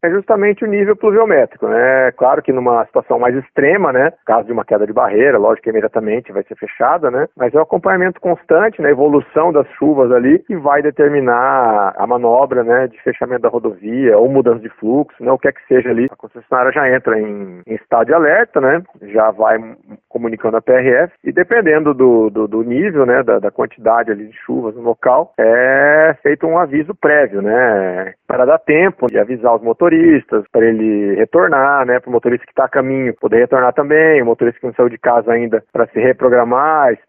é justamente o nível pluviométrico, né? Claro que numa situação mais extrema, né? Caso de uma queda de barreira, lógico que imediatamente vai ser fechada, né? Mas é o acompanhamento constante, né? A evolução das chuvas ali que vai determinar a manobra, né? De fechamento da rodovia ou mudança de fluxo, né? O que é que seja ali. A concessionária já entra em estado de alerta, né? Já vai comunicando a PRF e dependendo do nível, né? Da quantidade ali de chuvas no local, é feito um aviso prévio, né? Para dar tempo de avisar os motoristas, para ele retornar, né? Para o motorista que está a caminho poder retornar também, o motorista que não saiu de casa ainda para se reprogramar,